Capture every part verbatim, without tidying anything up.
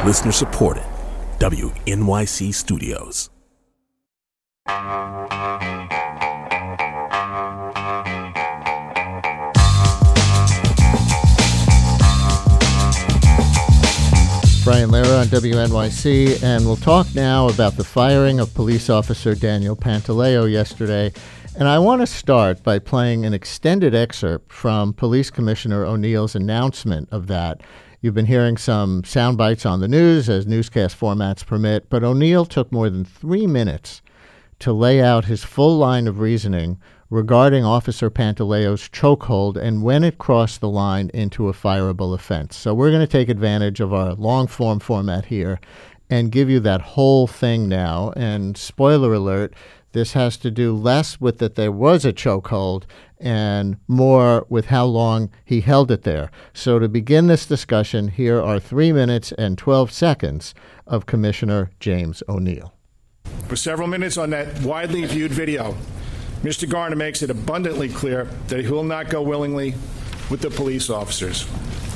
Listener supported. W N Y C Studios. Brian Lehrer on W N Y C, and we'll talk now about the firing of police officer Daniel Pantaleo yesterday. And I want to start by playing an extended excerpt from Police Commissioner O'Neill's announcement of that. You've been hearing some sound bites on the news as newscast formats permit, but O'Neill took more than three minutes to lay out his full line of reasoning regarding Officer Pantaleo's chokehold and when it crossed the line into a fireable offense. So we're going to take advantage of our long-form format here and give you that whole thing now. And spoiler alert, this has to do less with that there was a chokehold and more with how long he held it there. So to begin this discussion, here are three minutes and twelve seconds of Commissioner James O'Neill. For several minutes on that widely viewed video, Mister Garner makes it abundantly clear that he will not go willingly with the police officers.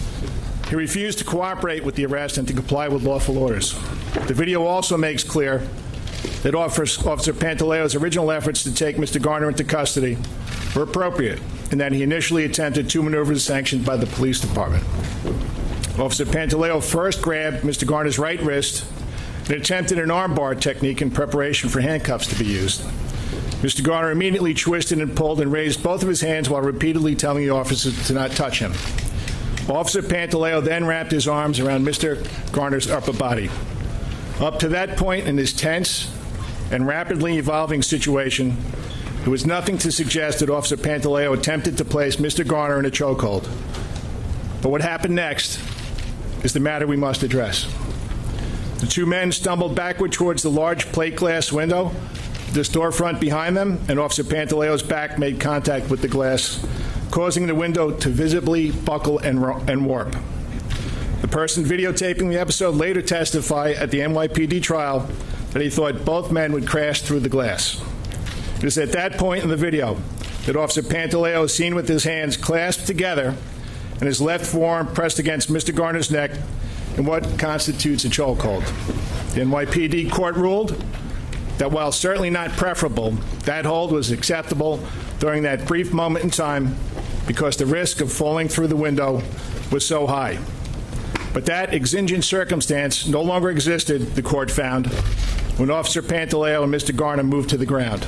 He refused to cooperate with the arrest and to comply with lawful orders. The video also makes clear that Officer Pantaleo's original efforts to take Mister Garner into custody were appropriate and that he initially attempted two maneuvers sanctioned by the police department. Officer Pantaleo first grabbed Mister Garner's right wrist and attempted an armbar technique in preparation for handcuffs to be used. Mister Garner immediately twisted and pulled and raised both of his hands while repeatedly telling the officers to not touch him. Officer Pantaleo then wrapped his arms around Mister Garner's upper body. Up to that point in this tense and rapidly evolving situation, there was nothing to suggest that Officer Pantaleo attempted to place Mister Garner in a chokehold. But what happened next is the matter we must address. The two men stumbled backward towards the large plate glass window, the storefront behind them, and Officer Pantaleo's back made contact with the glass, causing the window to visibly buckle and, and warp. The person videotaping the episode later testified at the N Y P D trial that he thought both men would crash through the glass. It is at that point in the video that Officer Pantaleo is seen with his hands clasped together and his left forearm pressed against Mister Garner's neck in what constitutes a chokehold. The N Y P D court ruled that while certainly not preferable, that hold was acceptable during that brief moment in time because the risk of falling through the window was so high. But that exigent circumstance no longer existed, the court found, when Officer Pantaleo and Mister Garner moved to the ground.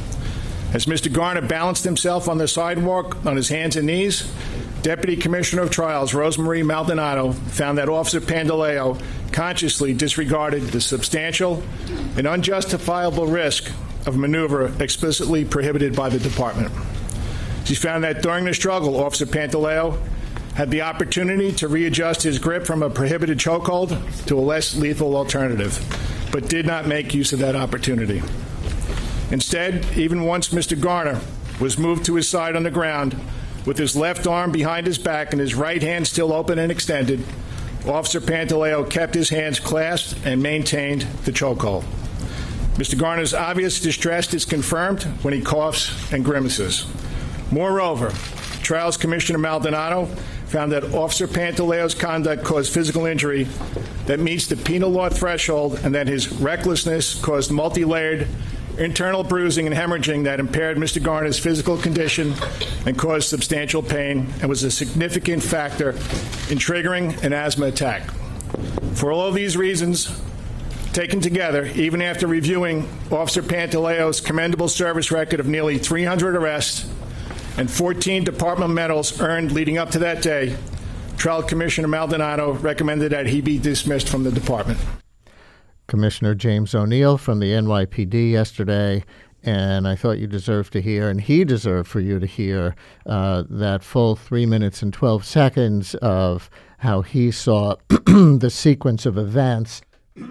As Mister Garner balanced himself on the sidewalk on his hands and knees, Deputy Commissioner of Trials Rosemarie Maldonado found that Officer Pantaleo consciously disregarded the substantial and unjustifiable risk of maneuver explicitly prohibited by the department. She found that during the struggle, Officer Pantaleo had the opportunity to readjust his grip from a prohibited chokehold to a less lethal alternative, but did not make use of that opportunity. Instead, even once Mister Garner was moved to his side on the ground, with his left arm behind his back and his right hand still open and extended, Officer Pantaleo kept his hands clasped and maintained the chokehold. Mister Garner's obvious distress is confirmed when he coughs and grimaces. Moreover, Trials Commissioner Maldonado found that Officer Pantaleo's conduct caused physical injury that meets the penal law threshold and that his recklessness caused multi-layered internal bruising and hemorrhaging that impaired Mister Garner's physical condition and caused substantial pain and was a significant factor in triggering an asthma attack. For all of these reasons, taken together, even after reviewing Officer Pantaleo's commendable service record of nearly three hundred arrests and fourteen department medals earned leading up to that day, Trial Commissioner Maldonado recommended that he be dismissed from the department. Commissioner James O'Neill from the N Y P D yesterday, and I thought you deserved to hear, and he deserved for you to hear, uh, that full three minutes and twelve seconds of how he saw the sequence of events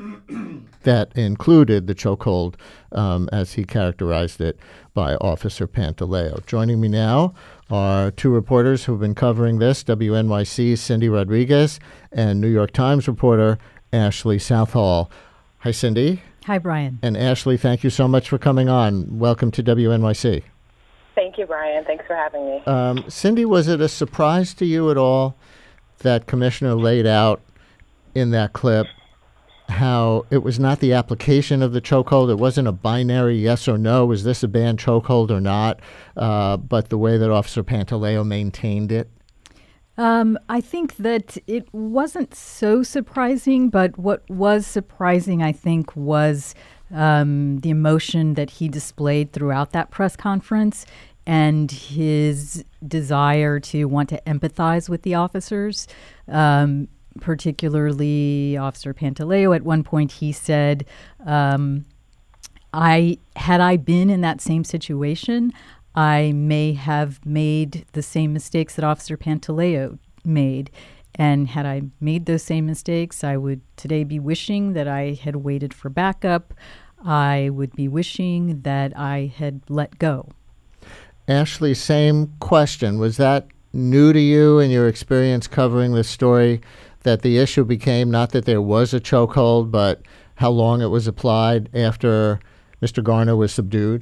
that included the chokehold, um, as he characterized it, by Officer Pantaleo. Joining me now are two reporters who have been covering this, W N Y C's Cindy Rodriguez and New York Times reporter Ashley Southall. Hi, Cindy. Hi, Brian. And Ashley, thank you so much for coming on. Welcome to W N Y C. Thank you, Brian. Thanks for having me. Um, Cindy, was it a surprise to you at all that Commissioner laid out in that clip how it was not the application of the chokehold. It wasn't a binary yes or no, was this a banned chokehold or not, uh, but the way that Officer Pantaleo maintained it? Um, I think that it wasn't so surprising, but what was surprising, I think, was um, the emotion that he displayed throughout that press conference and his desire to want to empathize with the officers. Um, particularly Officer Pantaleo. At one point he said, um, I had I been in that same situation, I may have made the same mistakes that Officer Pantaleo made. And had I made those same mistakes, I would today be wishing that I had waited for backup. I would be wishing that I had let go. Ashley, same question. Was that new to you in your experience covering this story, that the issue became not that there was a chokehold, but how long it was applied after Mister Garner was subdued?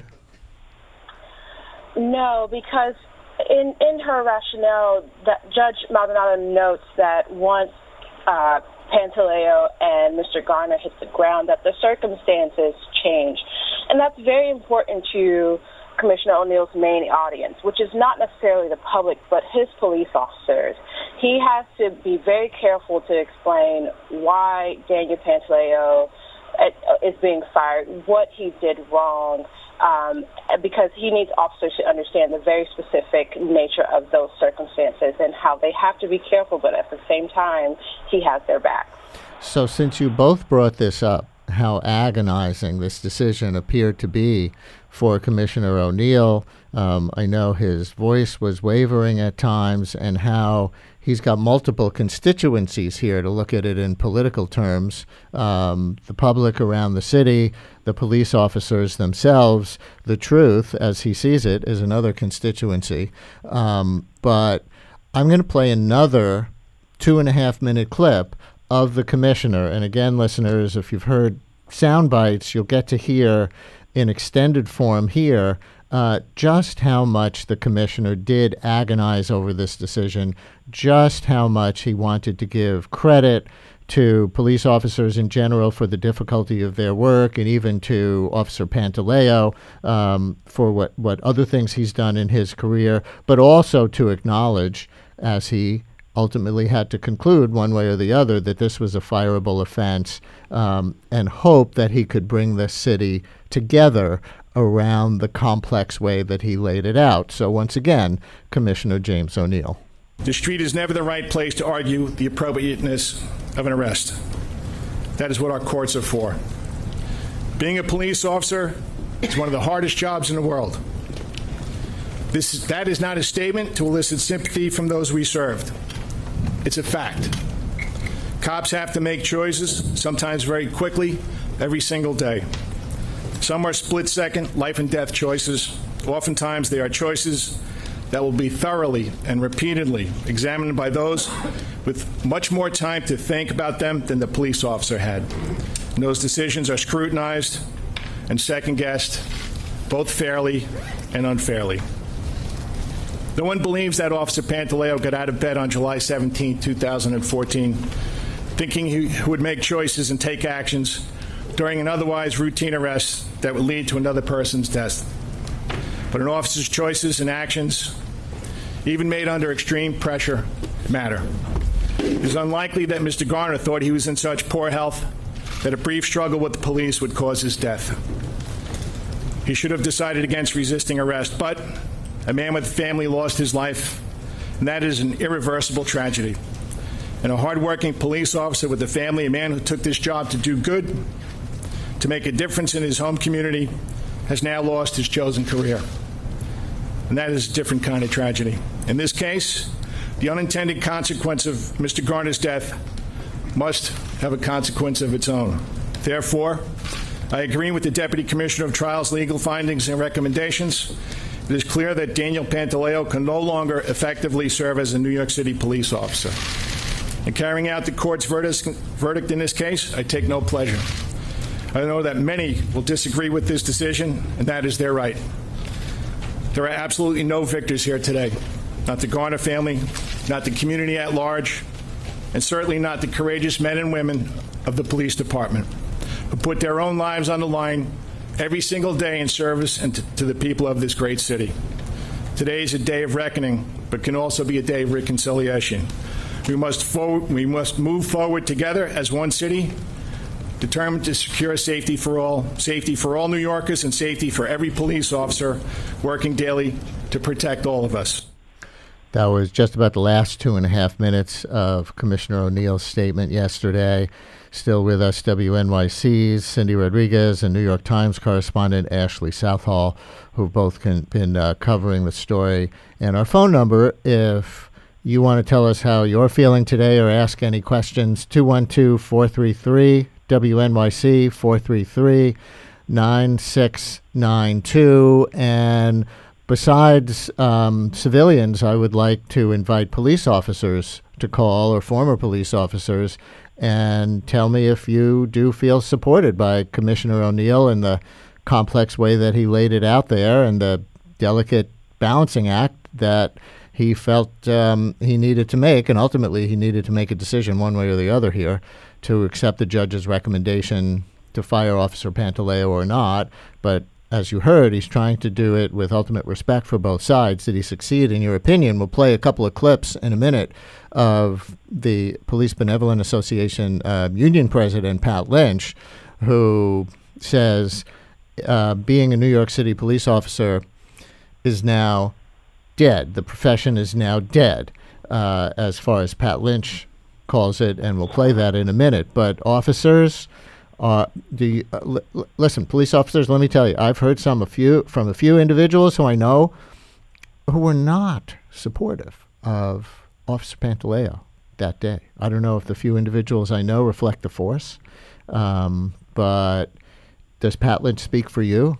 No, because in, in her rationale, that Judge Maldonado notes that once uh, Pantaleo and Mister Garner hit the ground, that the circumstances change. And that's very important to Commissioner O'Neill's main audience, which is not necessarily the public, but his police officers. He has to be very careful to explain why Daniel Pantaleo is being fired, what he did wrong, um, because he needs officers to understand the very specific nature of those circumstances and how they have to be careful, but at the same time, he has their back. So since you both brought this up, how agonizing this decision appeared to be for Commissioner O'Neill. Um, I know his voice was wavering at times, and how he's got multiple constituencies here, to look at it in political terms. Um, the public around the city, the police officers themselves, the truth, as he sees it, is another constituency. Um, but I'm going to play another two and a half minute clip of the commissioner. And again, listeners, if you've heard sound bites, you'll get to hear in extended form here uh, just how much the commissioner did agonize over this decision, just how much he wanted to give credit to police officers in general for the difficulty of their work, and even to Officer Pantaleo um, for what, what other things he's done in his career, but also to acknowledge, as he ultimately had to conclude one way or the other, that this was a fireable offense, um, and hope that he could bring this city together around the complex way that he laid it out. So once again, Commissioner James O'Neill. The street is never the right place to argue the appropriateness of an arrest. That is what our courts are for. Being a police officer is one of the hardest jobs in the world. This, that is not a statement to elicit sympathy from those we served. It's a fact. Cops have to make choices, sometimes very quickly, every single day. Some are split-second, life-and-death choices. Oftentimes they are choices that will be thoroughly and repeatedly examined by those with much more time to think about them than the police officer had. And those decisions are scrutinized and second-guessed, both fairly and unfairly. No one believes that Officer Pantaleo got out of bed on July seventeenth, two thousand fourteen, thinking he would make choices and take actions during an otherwise routine arrest that would lead to another person's death. But an officer's choices and actions, even made under extreme pressure, matter. It is unlikely that Mister Garner thought he was in such poor health that a brief struggle with the police would cause his death. He should have decided against resisting arrest, but a man with a family lost his life, and that is an irreversible tragedy. And a hardworking police officer with a family, a man who took this job to do good, to make a difference in his home community, has now lost his chosen career. And that is a different kind of tragedy. In this case, the unintended consequence of Mister Garner's death must have a consequence of its own. Therefore, I agree with the Deputy Commissioner of Trials' legal findings and recommendations. It is clear that Daniel Pantaleo can no longer effectively serve as a New York City police officer. In carrying out the court's verdict in this case, I take no pleasure. I know that many will disagree with this decision, and that is their right. There are absolutely no victors here today. Not the Garner family, not the community at large, and certainly not the courageous men and women of the police department who put their own lives on the line every single day in service and to, to the people of this great city. Today is a day of reckoning, but can also be a day of reconciliation. We must, forward, we must move forward together as one city, determined to secure safety for all, safety for all New Yorkers, and safety for every police officer working daily to protect all of us. That was just about the last two and a half minutes of Commissioner O'Neill's statement yesterday. Still with us, W N Y C's Cindy Rodriguez and New York Times correspondent Ashley Southall, who've both can, been uh, covering the story. And our phone number, if you want to tell us how you're feeling today or ask any questions, two one two, four three three, W N Y C, four three three, nine six nine two. And besides um, civilians, I would like to invite police officers to call, or former police officers, and tell me if you do feel supported by Commissioner O'Neill in the complex way that he laid it out there and the delicate balancing act that he felt um, he needed to make. And ultimately, he needed to make a decision one way or the other here to accept the judge's recommendation to fire Officer Pantaleo or not. But as you heard, he's trying to do it with ultimate respect for both sides. Did he succeed, in your opinion? We'll play a couple of clips in a minute of the Police Benevolent Association uh, union president, Pat Lynch, who says uh, being a New York City police officer is now dead. The profession is now dead, uh, as far as Pat Lynch calls it, and we'll play that in a minute. But officers... Uh, do you, uh, l- l- listen, police officers, let me tell you, I've heard some a few from a few individuals who I know who were not supportive of Officer Pantaleo that day. I don't know if the few individuals I know reflect the force, um, but does Pat Lynch speak for you,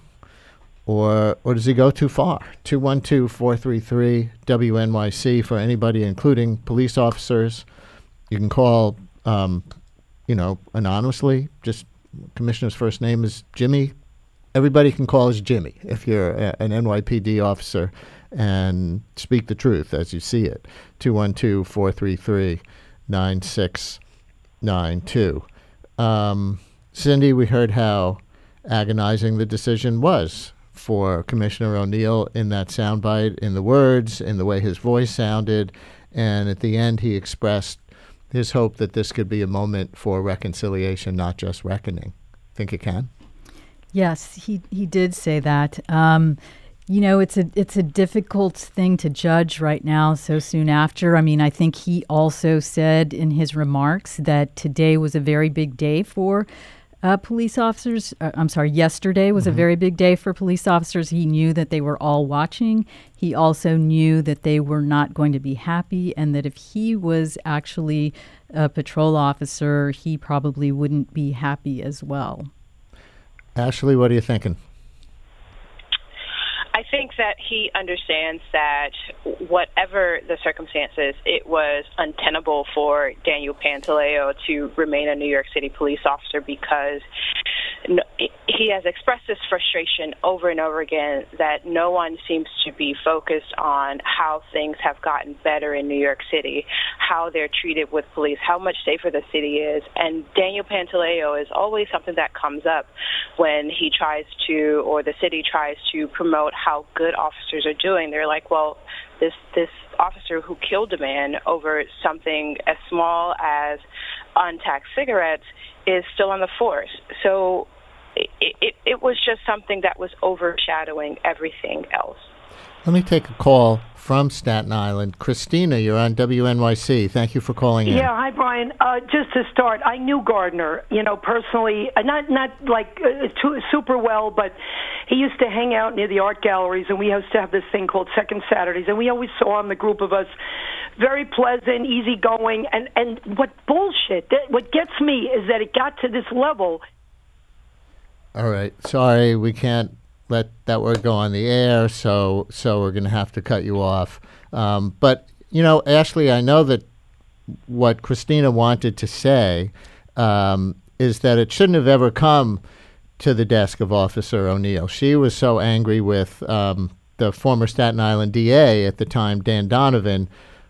or or does he go too far? two one two, four three three, W N Y C for anybody, including police officers. You can call um you know, anonymously. Just Commissioner's first name is Jimmy. Everybody can call us Jimmy if you're a, an N Y P D officer, and speak the truth as you see it. two one two, four three three, nine six nine two. Um, Cindy, we heard how agonizing the decision was for Commissioner O'Neill in that soundbite, in the words, in the way his voice sounded, and at the end he expressed his hope that this could be a moment for reconciliation, not just reckoning. Think it can? Yes, he he did say that. Um, you know, it's a it's a difficult thing to judge right now, so soon after. I mean, I think he also said in his remarks that today was a very big day for uh, police officers. Uh, I'm sorry, yesterday was mm-hmm. a very big day for police officers. He knew that they were all watching. He also knew that they were not going to be happy, and that if he was actually a patrol officer, he probably wouldn't be happy as well. Ashley, what are you thinking? I think that he understands that whatever the circumstances, it was untenable for Daniel Pantaleo to remain a New York City police officer, because he has expressed this frustration over and over again that no one seems to be focused on how things have gotten better in New York City, how they're treated with police, how much safer the city is. And Daniel Pantaleo is always something that comes up when he tries to, or the city tries to promote how good officers are doing. They're like, well, this this officer who killed a man over something as small as untaxed cigarettes is still on the force. So it, it, it was just something that was overshadowing everything else. Let me take a call from Staten Island. Christina, you're on W N Y C. Thank you for calling in. Yeah, hi, Brian. Uh, just to start, I knew Gardner, you know, personally, uh, not not like uh, too, super well, but he used to hang out near the art galleries, and we used to have this thing called Second Saturdays, and we always saw him, the group of us, very pleasant, easygoing, and, and what bullshit, that, what gets me is that it got to this level. All right. Sorry, we can't let that word go on the air, so so we're going to have to cut you off. Um, but, you know, Ashley, I know that what Christina wanted to say um, is that it shouldn't have ever come to the desk of Officer O'Neill. She was so angry with um, the former Staten Island D A at the time, Dan Donovan,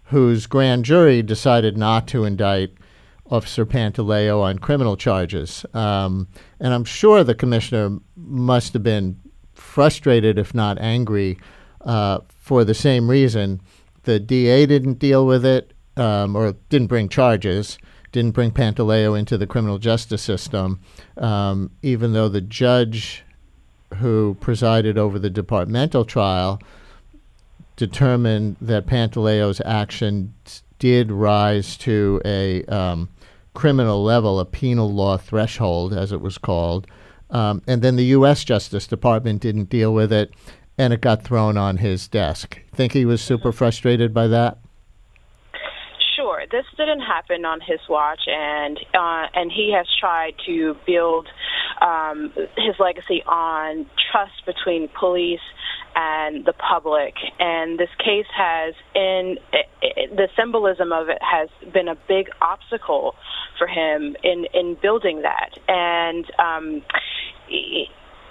whose grand jury decided not to indict Officer Pantaleo on criminal charges. Um, and I'm sure the commissioner must have been frustrated, if not angry, uh, for the same reason. The D A didn't deal with it, um, or didn't bring charges, didn't bring Pantaleo into the criminal justice system, um, even though the judge who presided over the departmental trial determined that Pantaleo's actions did rise to a um, criminal level, a penal law threshold, as it was called. Um, and then the U S Justice Department didn't deal with it, and it got thrown on his desk. Think he was super frustrated by that? Sure. This didn't happen on his watch, and uh, and he has tried to build um, his legacy on trust between police and the public. And this case has, in it, it, the symbolism of it has been a big obstacle for him in, in building that. And um, he,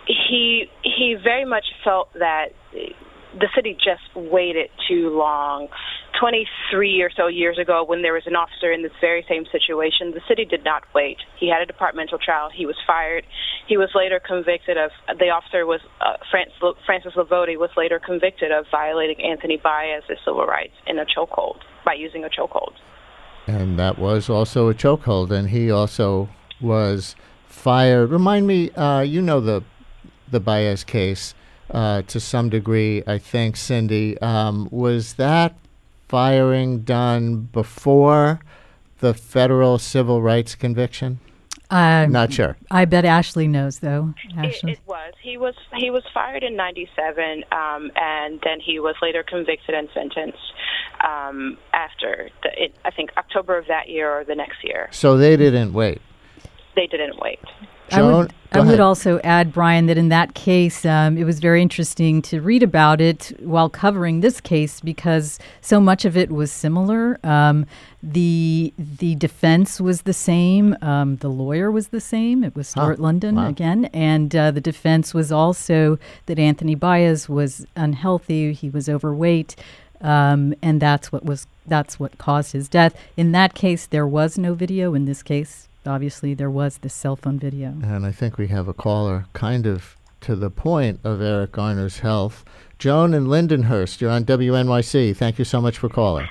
he he very much felt that the city just waited too long. twenty-three or so years ago, when there was an officer in this very same situation, the city did not wait. He had a departmental trial. He was fired. He was later convicted of, the officer was, uh, Francis Lavoti was later convicted of violating Anthony Baez's civil rights in a chokehold, by using a chokehold. And that was also a chokehold, and he also was fired. Remind me, uh, you know the the Baez case uh, to some degree, I think, Cindy. Um, was that firing done before the federal civil rights conviction? Um, Not sure. I bet Ashley knows, though. It, Ashley. it was. He was he was fired in ninety-seven, um, and then he was later convicted and sentenced um, after, the, it, I think, October of that year or the next year. So they didn't wait. They didn't wait. I Joan, would, go I would ahead. also add, Brian, that in that case, um, it was very interesting to read about it while covering this case because so much of it was similar. Um, the the defense was the same. Um, the lawyer was the same. It was Stuart Huh. London Wow. again. And uh, the defense was also that Anthony Baez was unhealthy. He was overweight. Um, and that's what was that's what caused his death. In that case, there was no video. In this case, obviously, there was this cell phone video. And I think we have a caller kind of to the point of Eric Garner's health. Joan in Lindenhurst, you're on W N Y C. Thank you so much for calling.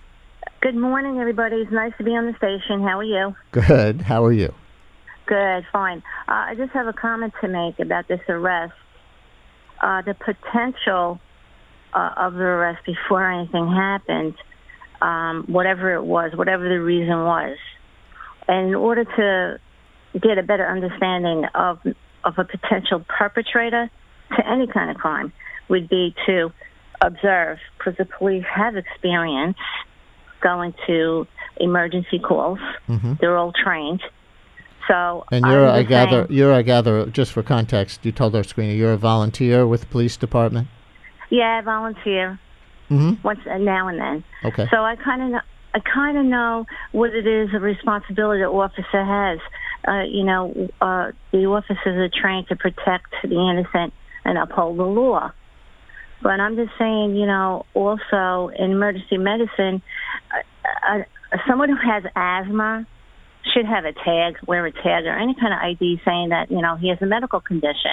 Good morning, everybody. It's nice to be on the station. How are you? Good. How are you? Good, fine. Uh, I just have a comment to make about this arrest. Uh, the potential uh, of the arrest before anything happened, um, whatever it was, whatever the reason was, and in order to get a better understanding of of a potential perpetrator to any kind of crime would be to observe, because the police have experience going to emergency calls. Mm-hmm. They're all trained. So And you're, I'm I just gather, saying- you're, I gather, just for context, you told our screener you're a volunteer with the police department? yeah, I volunteer Mm-hmm. once uh, now and then. Okay. So I kind of know, I kind of know what it is, a responsibility the officer has. Uh, you know, uh, the officers are trained to protect the innocent and uphold the law. But I'm just saying, you know, also in emergency medicine, uh, uh, someone who has asthma should have a tag, wear a tag or any kind of I D saying that, you know, he has a medical condition.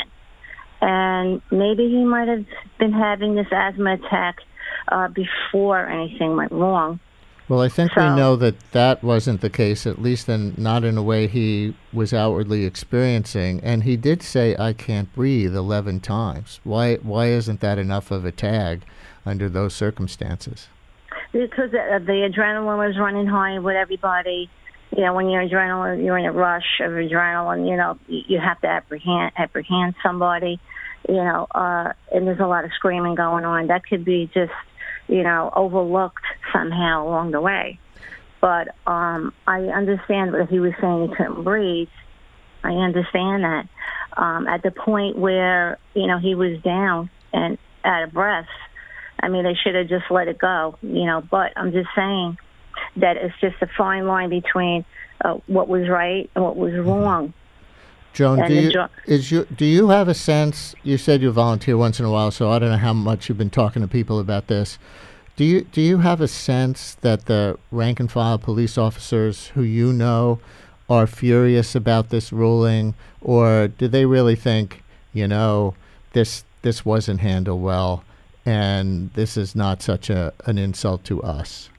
And maybe he might have been having this asthma attack uh, before anything went wrong. Well, I think we So- know that that wasn't the case, at least in, not in a way he was outwardly experiencing. And he did say, I can't breathe eleven times. Why, why isn't that enough of a tag under those circumstances? Because uh, the adrenaline was running high with everybody. You know, when you're adrenaline, you're in a rush of adrenaline. You know, you you have to apprehend apprehend somebody. You know, uh, and there's a lot of screaming going on. That could be just, you know, overlooked somehow along the way. But um, I understand that he was saying he couldn't breathe. I understand that. Um, at the point where, you know, he was down and out of breath, I mean, they should have just let it go, you know. But I'm just saying that it's just a fine line between uh, what was right and what was wrong. Joan, And do the you, jo- is you, do you have a sense, you said you volunteer once in a while, so I don't know how much you've been talking to people about this. Do you do you have a sense that the rank and file police officers who you know are furious about this ruling, or do they really think, you know, this this wasn't handled well, and this is not such a an insult to us?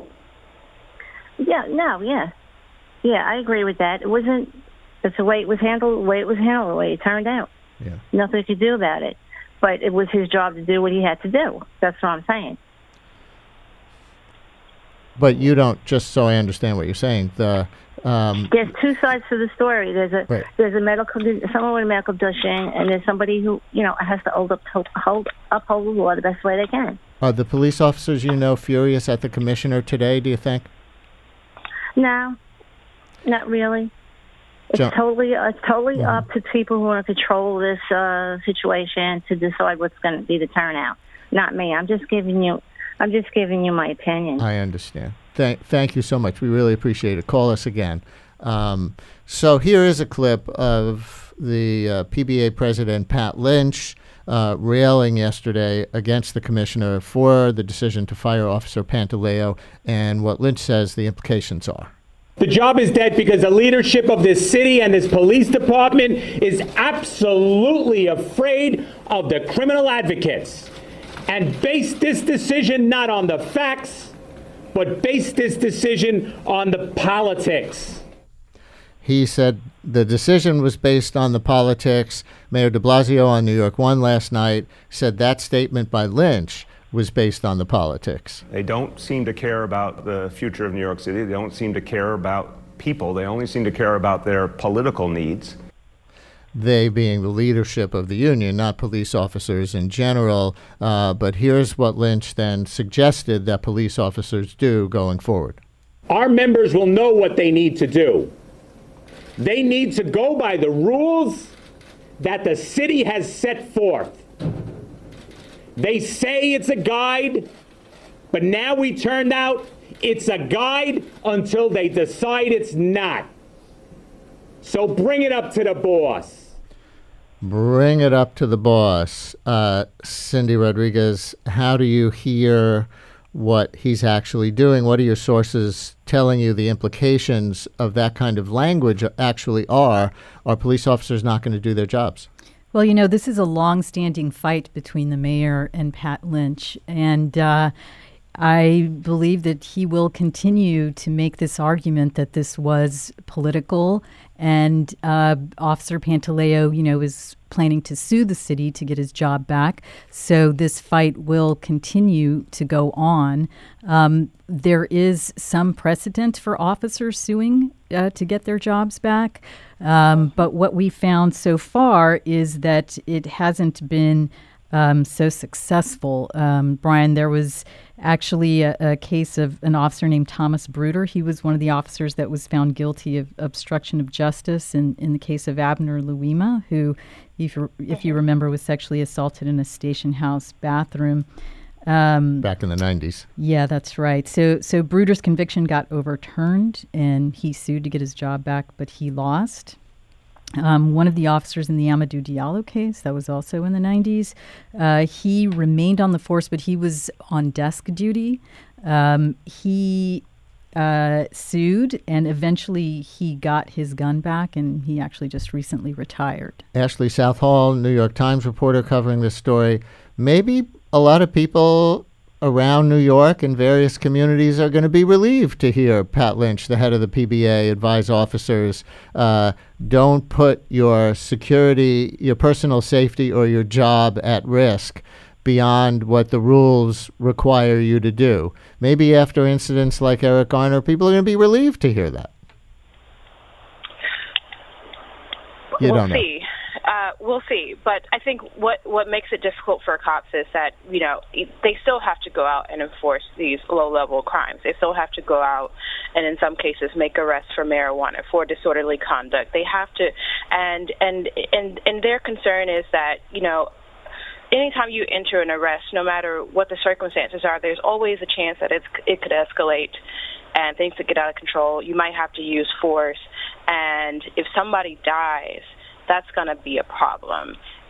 Yeah, no, yeah. Yeah, I agree with that. It wasn't, it's the way it was handled, the way it was handled, the way it turned out. Yeah. Nothing he could do about it. But it was his job to do what he had to do. That's what I'm saying. But you don't, just so I understand what you're saying, the... Um, there's two sides to the story. There's a right. there's a medical someone with a medical condition, and there's somebody who you know has to hold up hold uphold the law the best way they can. Are the police officers you know furious at the commissioner today, do you think? No, not really. It's Jo- totally it's totally mm-hmm. up to people who want to control this uh, situation to decide what's going to be the turnout. Not me. I'm just giving you I'm just giving you my opinion. I understand. Thank, thank you so much. We really appreciate it. Call us again. Um, so here is a clip of the uh, P B A president, Pat Lynch, uh, railing yesterday against the commissioner for the decision to fire Officer Pantaleo, and what Lynch says the implications are. The job is dead because the leadership of this city and this police department is absolutely afraid of the criminal advocates and based this decision not on the facts, but based this decision on the politics. He said the decision was based on the politics. Mayor de Blasio on New York One last night said that statement by Lynch was based on the politics. They don't seem to care about the future of New York City. They don't seem to care about people. They only seem to care about their political needs. They being the leadership of the union, not police officers in general. Uh, but here's what Lynch then suggested that police officers do going forward. Our members will know what they need to do. They need to go by the rules that the city has set forth. They say it's a guide, but now we turned out it's a guide until they decide it's not. So bring it up to the boss. Bring it up to the boss. Uh, Cindy Rodriguez, how do you hear what he's actually doing? What are your sources telling you the implications of that kind of language actually are? Are police officers not going to do their jobs? Well, you know, this is a long-standing fight between the mayor and Pat Lynch, and uh, I believe that he will continue to make this argument that this was political, and uh, Officer Pantaleo, you know, is planning to sue the city to get his job back. So this fight will continue to go on. Um, there is some precedent for officers suing uh, to get their jobs back. Um, but what we found so far is that it hasn't been um, so successful. Um, Brian, there was actually a, a case of an officer named Thomas Bruder. He was one of the officers that was found guilty of obstruction of justice in, in the case of Abner Louima, who, if you, if you remember, was sexually assaulted in a station house bathroom. Um, Back in the nineties. Yeah, that's right. So so Bruder's conviction got overturned, and he sued to get his job back, but he lost. Um, one of the officers in the Amadou Diallo case, that was also in the nineties, uh, he remained on the force, but he was on desk duty. Um, he uh, sued, and eventually he got his gun back, and he actually just recently retired. Ashley Southall, New York Times reporter covering this story. Maybe a lot of people around New York and various communities are going to be relieved to hear Pat Lynch, the head of the P B A, advise officers, uh, don't put your security, your personal safety, or your job at risk beyond what the rules require you to do. Maybe after incidents like Eric Garner, people are going to be relieved to hear that. You we'll don't know. see. Uh, we'll see. But I think what, what makes it difficult for cops is that, you know, they still have to go out and enforce these low-level crimes. They still have to go out and, in some cases, make arrests for marijuana, for disorderly conduct. They have to, and and and, and their concern is that, you know, anytime you enter an arrest, no matter what the circumstances are, there's always a chance that it's, it could escalate and things could get out of control. You might have to use force. And if somebody dies, that's going to be a problem.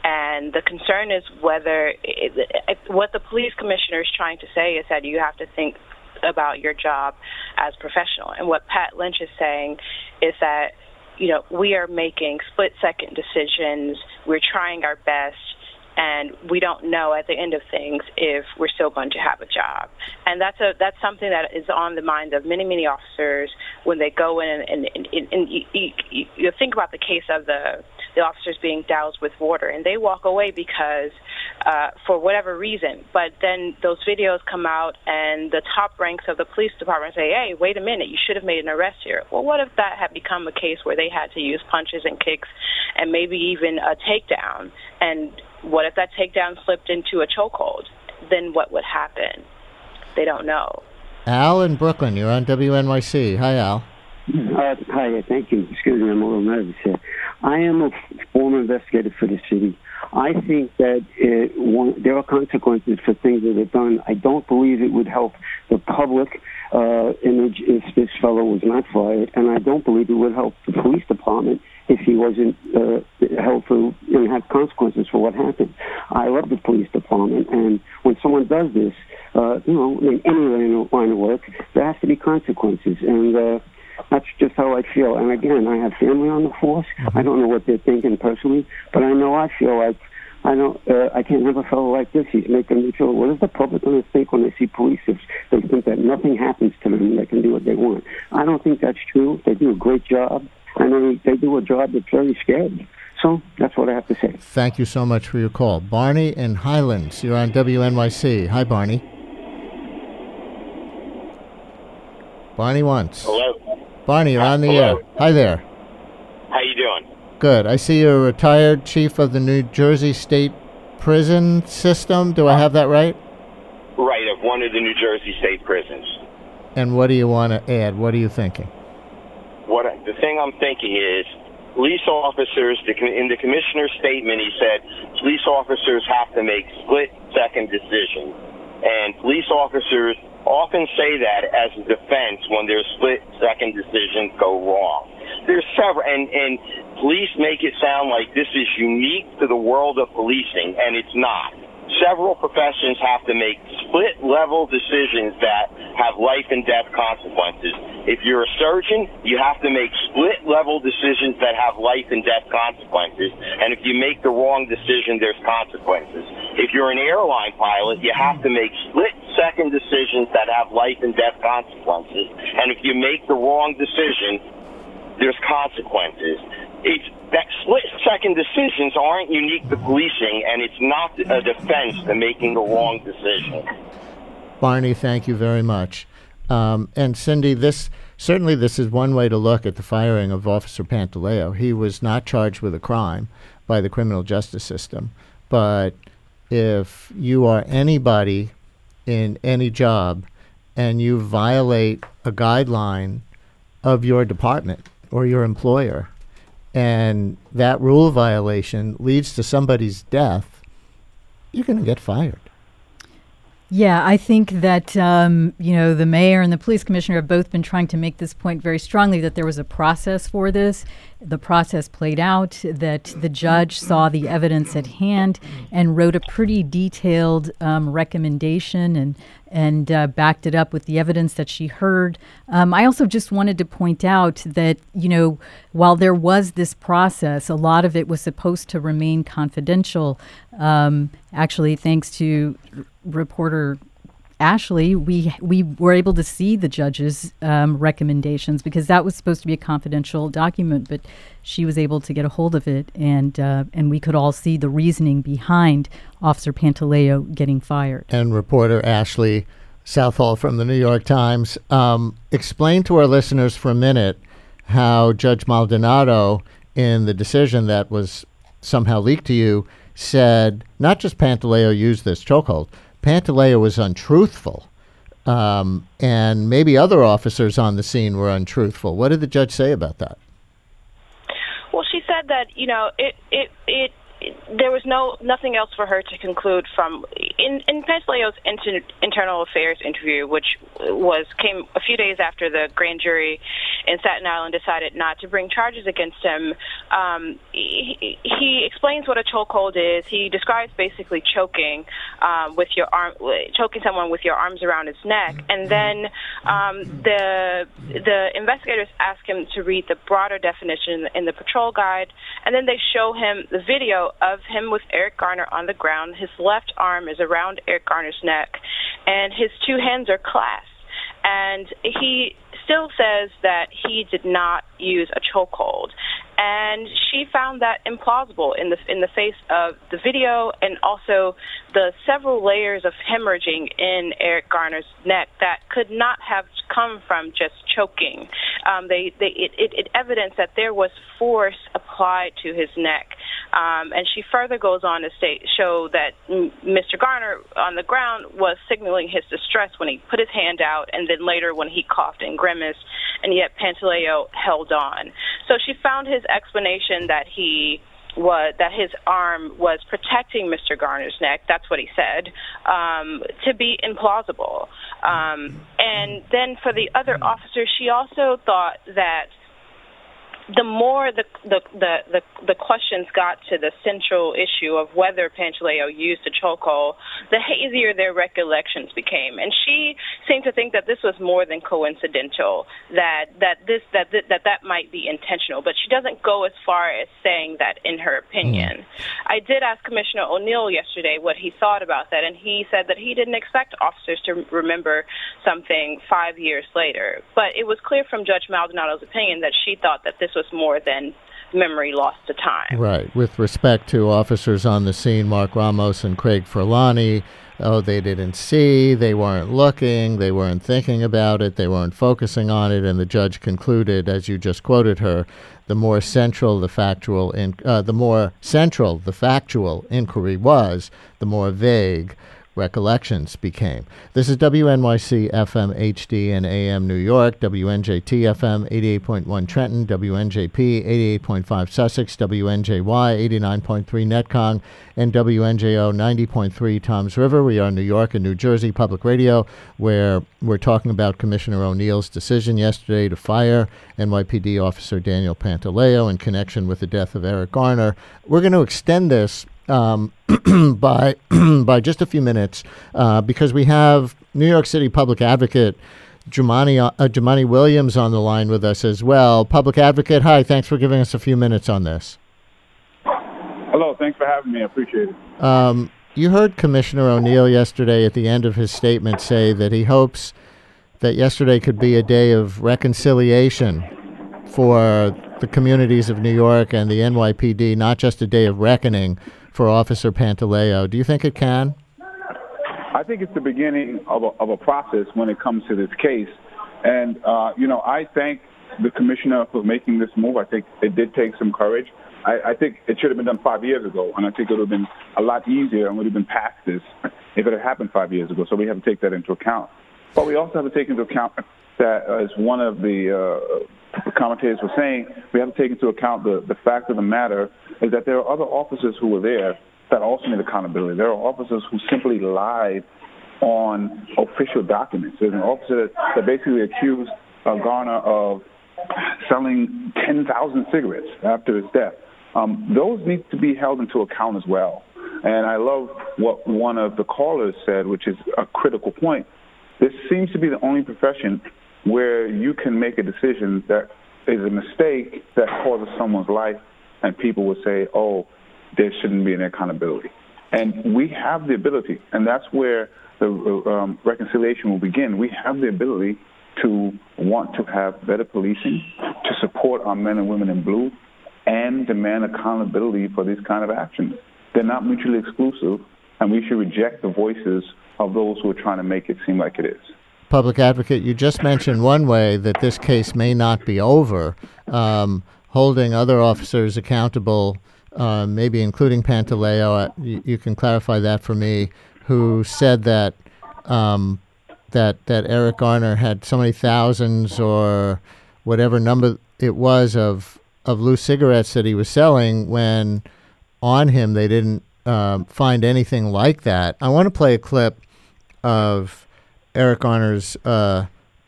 And the concern is whether it, it, what the police commissioner is trying to say is that you have to think about your job as professional. And what Pat Lynch is saying is that, you know, we are making split-second decisions. We're trying our best. And we don't know at the end of things if we're still going to have a job. And that's a that's something that is on the minds of many, many officers when they go in and, and, and, and you, you, you think about the case of the, the officers being doused with water, and they walk away because, uh, for whatever reason. But then those videos come out, and the top ranks of the police department say, hey, wait a minute, you should have made an arrest here. Well, what if that had become a case where they had to use punches and kicks and maybe even a takedown? And what if that takedown slipped into a chokehold? Then what would happen? They don't know. Al in Brooklyn, you're on W N Y C. Hi, Al. Uh, hi, thank you. Excuse me, I'm a little nervous here. I am a former investigator for the city. I think that it, one, there are consequences for things that are done. I don't believe it would help the public uh, image if this fellow was not fired, and I don't believe it would help the police department if he wasn't uh, held for and have consequences for what happened. I love the police department, and when someone does this, uh, you know, in any line of work, there has to be consequences, and uh, that's just how I feel. And again, I have family on the force. I don't know what they're thinking personally, but I know I feel like I don't. Uh, I can't have a fellow like this. He's making me feel. What is the public going to think when they see police? If they think that nothing happens to them, and they can do what they want. I don't think that's true. They do a great job, and they they do a job that's very scary. So that's what I have to say. Thank you so much for your call, Barney in Highlands. You're on W N Y C. Hi, Barney. Barney once. Hello. Barney, you're on the Hello. air. Hi there. How you doing? Good. I see you're a retired chief of the New Jersey State Prison System. Do I have that right? Right, of one of the New Jersey State prisons. And what do you want to add? What are you thinking? What I, the thing I'm thinking is, police officers, the, in the commissioner's statement, he said police officers have to make split-second decisions. And police officers often say that as a defense when their split-second decisions go wrong. There's several, and, and police make it sound like this is unique to the world of policing, and it's not. Several professions have to make split-level decisions that have life and death consequences. If you're a surgeon, you have to make split-level decisions that have life and death consequences. And if you make the wrong decision, there's consequences. If you're an airline pilot, you have to make split-second decisions that have life and death consequences. And if you make the wrong decision, there's consequences. It's that split-second decisions aren't unique to policing, and it's not a defense to making the wrong decision. Barney, thank you very much. Um, and Cindy, this certainly this is one way to look at the firing of Officer Pantaleo. He was not charged with a crime by the criminal justice system, but if you are anybody in any job and you violate a guideline of your department or your employer, and that rule violation leads to somebody's death, you're going to get fired. Yeah, I think that, um, you know, the mayor and the police commissioner have both been trying to make this point very strongly, that there was a process for this. The process played out, that the judge saw the evidence at hand and wrote a pretty detailed um, recommendation and and uh, backed it up with the evidence that she heard. Um, I also just wanted to point out that, you know, while there was this process, a lot of it was supposed to remain confidential. Um, actually, thanks to r- reporter Ashley, we we were able to see the judge's um, recommendations, because that was supposed to be a confidential document, but she was able to get a hold of it, and uh, and we could all see the reasoning behind Officer Pantaleo getting fired. And reporter Ashley Southall from the New York Times, um, explain to our listeners for a minute how Judge Maldonado, in the decision that was somehow leaked to you, said not just Pantaleo used this chokehold, Pantaleo was untruthful, um, and maybe other officers on the scene were untruthful. What did the judge say about that? Well, she said that, you know, it, it, it, it there was no nothing else for her to conclude from in, in Pantaleo's inter, internal affairs interview, which was came a few days after the grand jury in Staten Island decided not to bring charges against him. Um, he, he explains what a chokehold is. He describes basically choking um, with your arm, choking someone with your arms around his neck, and then um, the the investigators ask him to read the broader definition in the patrol guide, and then they show him the video of him with Eric Garner on the ground. His left arm is around Eric Garner's neck, and his two hands are clasped. And he still says that he did not use a chokehold. And she found that implausible in the in the face of the video and also the several layers of hemorrhaging in Eric Garner's neck that could not have come from just choking. Um, they, they it, it, it evidenced that there was force applied to his neck. Um, and she further goes on to state, show that Mister Garner on the ground was signaling his distress when he put his hand out, and then later when he coughed and grimaced, and yet Pantaleo held on. So she found his explanation that he was that his arm was protecting Mister Garner's neck. That's what he said, um, to be implausible. Um, and then for the other officers, she also thought that the more the, the the the the questions got to the central issue of whether Pantaleo used a chokehold, the hazier their recollections became, and she seemed to think that this was more than coincidental, that that this that that that, that might be intentional. But she doesn't go as far as saying that in her opinion. I did ask Commissioner O'Neill yesterday what he thought about that, and he said that he didn't expect officers to remember something five years later. But it was clear from Judge Maldonado's opinion that she thought that this was more than memory lost to time. Right. With respect to officers on the scene, Mark Ramos and Craig Furlani, oh, they didn't see, they weren't looking, they weren't thinking about it, they weren't focusing on it, and the judge concluded, as you just quoted her, the more central the factual in, uh, the more central the factual inquiry was, the more vague recollections became. This is W N Y C F M H D and A M New York, W N J T F M eighty-eight point one Trenton, W N J P eighty-eight point five Sussex, W N J Y eighty-nine point three Netcong, and W N J O ninety point three Toms River. We are New York and New Jersey Public Radio, where we're talking about Commissioner O'Neill's decision yesterday to fire N Y P D Officer Daniel Pantaleo in connection with the death of Eric Garner. We're going to extend this Um, by by just a few minutes uh, because we have New York City Public Advocate Jumaane, uh, Jumaane Williams on the line with us as well. Public Advocate, hi, thanks for giving us a few minutes on this. Hello, thanks for having me. I appreciate it. Um, you heard Commissioner O'Neill yesterday at the end of his statement say that he hopes that yesterday could be a day of reconciliation for the communities of New York and the N Y P D, not just a day of reckoning for Officer Pantaleo. Do you think it can? I think it's the beginning of a, of a process when it comes to this case. And, uh, you know, I thank the commissioner for making this move. I think it did take some courage. I, I think it should have been done five years ago, and I think it would have been a lot easier and would have been past this if it had happened five years ago. So we have to take that into account. But we also have to take into account that, as one of the uh, commentators was saying, we have to take into account the, the fact of the matter is that there are other officers who were there that also need accountability. There are officers who simply lied on official documents. There's an officer that, that basically accused uh, Garner of selling ten thousand cigarettes after his death. Um, those need to be held into account as well. And I love what one of the callers said, which is a critical point. This seems to be the only profession where you can make a decision that is a mistake that causes someone's life, and people will say, oh, there shouldn't be an accountability. And we have the ability, and that's where the um, reconciliation will begin. We have the ability to want to have better policing, to support our men and women in blue, and demand accountability for these kind of actions. They're not mutually exclusive, and we should reject the voices of those who are trying to make it seem like it is. Public Advocate, you just mentioned one way that this case may not be over, um, holding other officers accountable, uh, maybe including Pantaleo. You, you can clarify that for me, who said that um, that that Eric Garner had so many thousands or whatever number it was of of loose cigarettes that he was selling, when on him they didn't uh, find anything like that. I want to play a clip of Eric Garner's uh,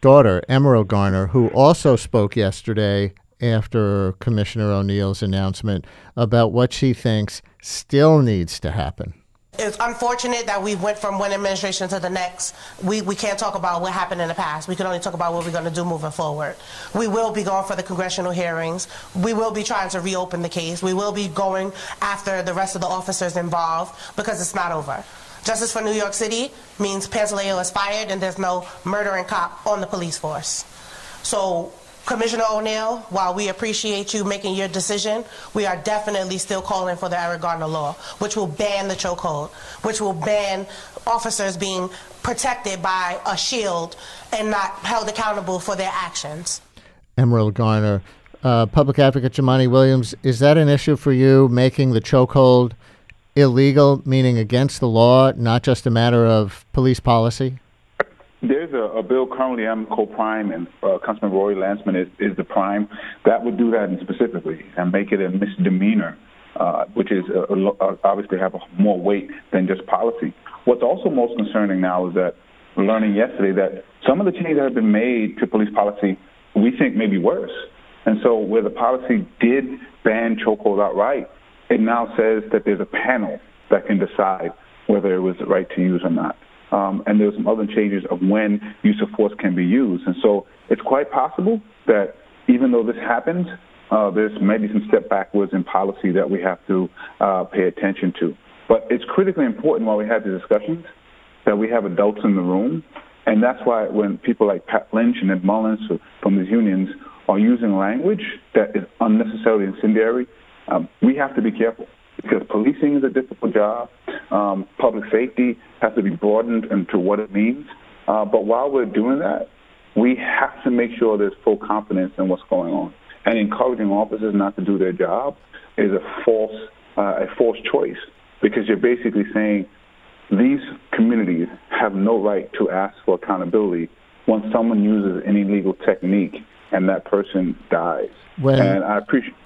daughter, Emerald Garner, who also spoke yesterday after Commissioner O'Neill's announcement about what she thinks still needs to happen. It's unfortunate that we went from one administration to the next. We, we can't talk about what happened in the past. We can only talk about what we're going to do moving forward. We will be going for the congressional hearings. We will be trying to reopen the case. We will be going after the rest of the officers involved because it's not over. Justice for New York City means Pantaleo is fired and there's no murdering cop on the police force. So, Commissioner O'Neill, while we appreciate you making your decision, we are definitely still calling for the Eric Garner law, which will ban the chokehold, which will ban officers being protected by a shield and not held accountable for their actions. Emerald Garner, uh, Public Advocate Jumaane Williams, is that an issue for you, making the chokehold illegal, meaning against the law, not just a matter of police policy? There's a, a bill currently, I'm co-prime, and uh, Councilman Rory Lansman is, is the prime. That would do that specifically and make it a misdemeanor, uh, which is a, a, obviously have a more weight than just policy. What's also most concerning now is that we're learning yesterday that some of the changes that have been made to police policy we think may be worse. And so where the policy did ban chokehold outright, it now says that there's a panel that can decide whether it was the right to use or not. Um, and there's some other changes of when use of force can be used. And so it's quite possible that even though this happens, uh, there's maybe some step backwards in policy that we have to uh, pay attention to. But it's critically important while we have the discussions that we have adults in the room. And that's why when people like Pat Lynch and Ed Mullins from these unions are using language that is unnecessarily incendiary, um, we have to be careful. Because policing is a difficult job. Um, public safety has to be broadened into what it means. Uh, but while we're doing that, we have to make sure there's full confidence in what's going on. And encouraging officers not to do their job is a false, uh, a false choice, because you're basically saying these communities have no right to ask for accountability once someone uses any legal technique and that person dies. When, and I appreciate.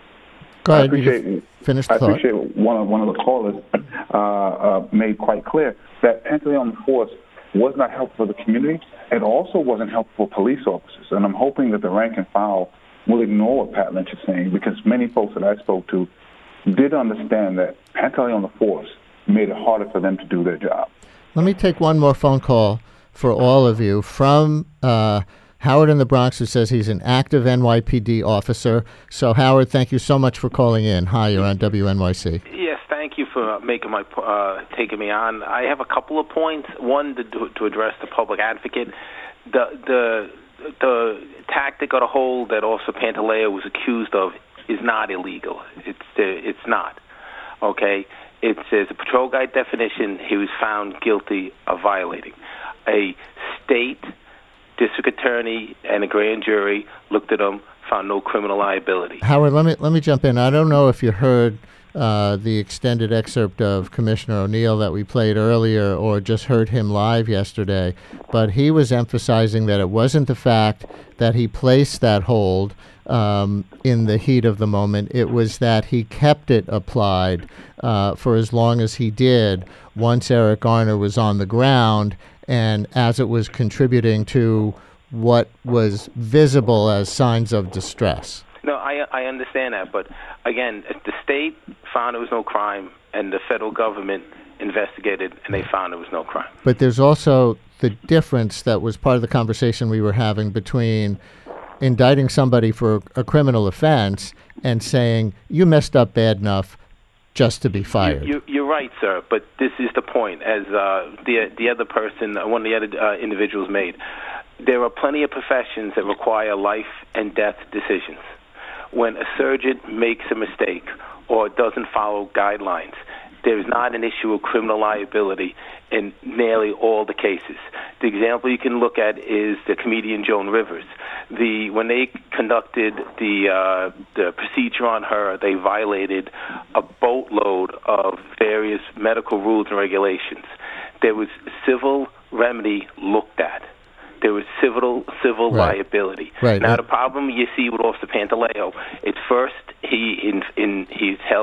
Go ahead. I appreciate. Finish I the thought. appreciate one of one of the callers uh, uh, made quite clear that Pantaleo on the force was not helpful for the community. It also wasn't helpful for police officers. And I'm hoping that the rank and file will ignore what Pat Lynch is saying, because many folks that I spoke to did understand that Pantaleo on the force made it harder for them to do their job. Let me take one more phone call for all of you from uh, Howard in the Bronx, who says he's an active N Y P D officer. So, Howard, thank you so much for calling in. Hi, you're on W N Y C. Yes, thank you for making my uh, taking me on. I have a couple of points. One, to, to address the public advocate. The the the tactic or the hold that Officer Pantaleo was accused of is not illegal. It's uh, it's not. Okay? It says a patrol guide definition he was found guilty of violating. A state district attorney and a grand jury looked at him, found no criminal liability. Howard, let me let me jump in. I don't know if you heard uh, the extended excerpt of Commissioner O'Neill that we played earlier, or just heard him live yesterday, but he was emphasizing that it wasn't the fact that he placed that hold um, in the heat of the moment. It was that he kept it applied uh, for as long as he did once Eric Garner was on the ground, and as it was contributing to what was visible as signs of distress. No, I I understand that, but again, the state found there was no crime, and the federal government investigated, and they found there was no crime. But there's also the difference that was part of the conversation we were having between indicting somebody for a criminal offense and saying, you messed up bad enough just to be fired. You, you, you're right, sir, but this is the point, as uh, the the other person, uh, one of the other uh, individuals made. There are plenty of professions that require life and death decisions. When a surgeon makes a mistake or doesn't follow guidelines, there's not an issue of criminal liability in nearly all the cases. The example you can look at is the comedian Joan Rivers. The when they conducted the uh, the procedure on her, they violated a boatload of various medical rules and regulations. There was civil remedy looked at. There was civil civil Right. liability. Right. Now Uh, the problem you see with Officer Pantaleo, it's first he in in he's held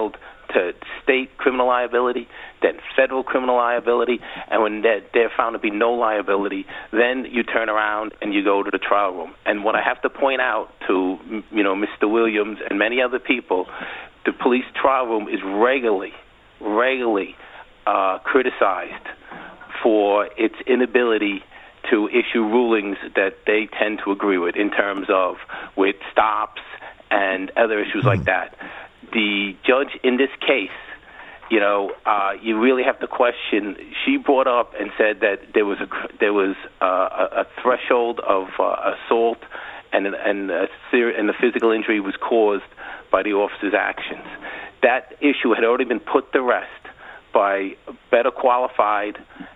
to state criminal liability, then federal criminal liability, and when they're, they're found to be no liability, then you turn around and you go to the trial room. And what I have to point out to, you know, Mister Williams and many other people, the police trial room is regularly, regularly uh, criticized for its inability to issue rulings that they tend to agree with in terms of with stops and other issues like that. The judge in this case, you know, uh, you really have to question. She brought up and said that there was a there was a, a threshold of uh, assault, and and a ser- and the physical injury was caused by the officer's actions. That issue had already been put to rest by better qualified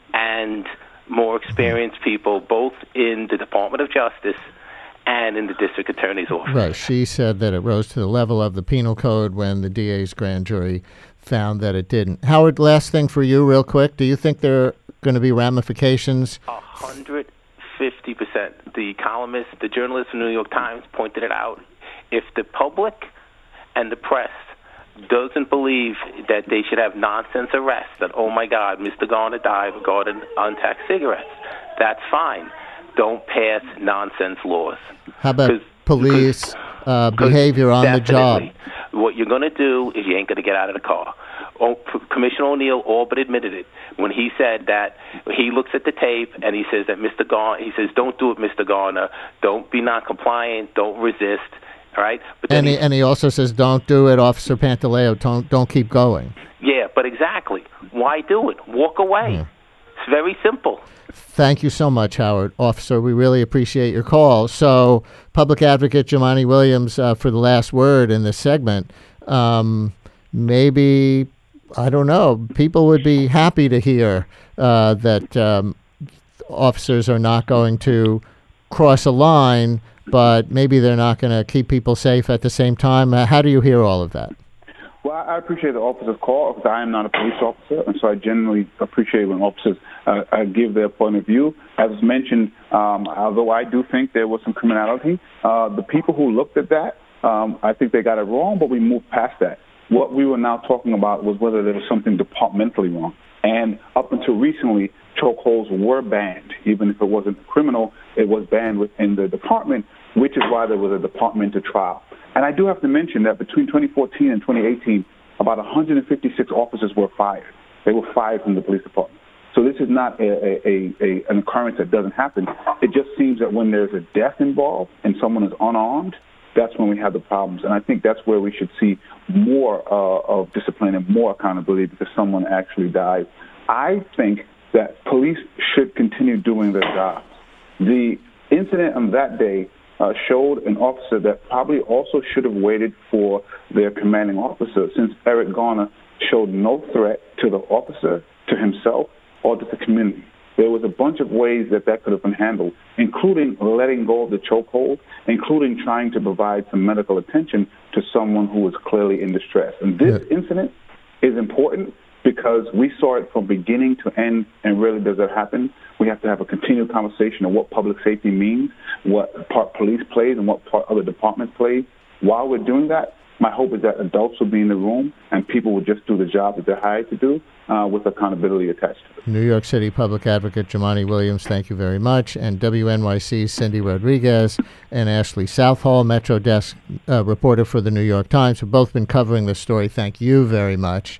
and more experienced people, both in the Department of Justice and in the district attorney's office. Right. She said that it rose to the level of the penal code when the D A's grand jury found that it didn't. Howard, last thing for you real quick. Do you think there are going to be ramifications? A hundred fifty percent. The columnist, the journalist from the New York Times pointed it out. If the public and the press doesn't believe that they should have nonsense arrests, that, oh my God, Mister Garner died regarding untaxed cigarettes, that's fine. Don't pass nonsense laws. How about police uh, behavior on the job? What you're going to do is you ain't going to get out of the car. Oh, Commissioner O'Neill all but admitted it when he said that he looks at the tape and he says that Mister Garner, he says, don't do it, Mister Garner. Don't be non-compliant. Don't resist. All right? But then and, he, and he also says, don't do it, Officer Pantaleo. Don't, don't keep going. Yeah, but exactly. Why do it? Walk away. Yeah. It's very simple. Thank you so much, Howard. Officer, we really appreciate your call. So, Public Advocate Jumaane Williams, uh, for the last word in this segment, um, maybe, I don't know, people would be happy to hear uh, that um, officers are not going to cross a line, but maybe they're not going to keep people safe at the same time. Uh, how do you hear all of that? Well, I appreciate the officer's call because I am not a police officer, and so I generally appreciate when officers uh, uh, give their point of view. As mentioned, um, although I do think there was some criminality, uh, the people who looked at that, um, I think they got it wrong, but we moved past that. What we were now talking about was whether there was something departmentally wrong. And up until recently, chokeholds were banned. Even if it wasn't criminal, it was banned within the department, which is why there was a departmental trial. And I do have to mention that between twenty fourteen and twenty eighteen, about one hundred fifty-six officers were fired. They were fired from the police department. So this is not a, a, a, an occurrence that doesn't happen. It just seems that when there's a death involved and someone is unarmed, that's when we have the problems. And I think that's where we should see more uh, of discipline and more accountability because someone actually died. I think that police should continue doing their jobs. The incident on that day Uh, showed an officer that probably also should have waited for their commanding officer, since Eric Garner showed no threat to the officer, to himself, or to the community. There was a bunch of ways that that could have been handled, including letting go of the chokehold, including trying to provide some medical attention to someone who was clearly in distress. And this yeah. incident is important because we saw it from beginning to end, and rarely does that happen. We have to have a continued conversation of what public safety means, what part police plays, and what part other departments play. While we're doing that, my hope is that adults will be in the room and people will just do the job that they're hired to do uh, with accountability attached to it. New York City Public Advocate Jumaane Williams, thank you very much. And W N Y C's Cindy Rodriguez and Ashley Southall, Metro Desk uh, reporter for the New York Times, have both been covering this story. Thank you very much.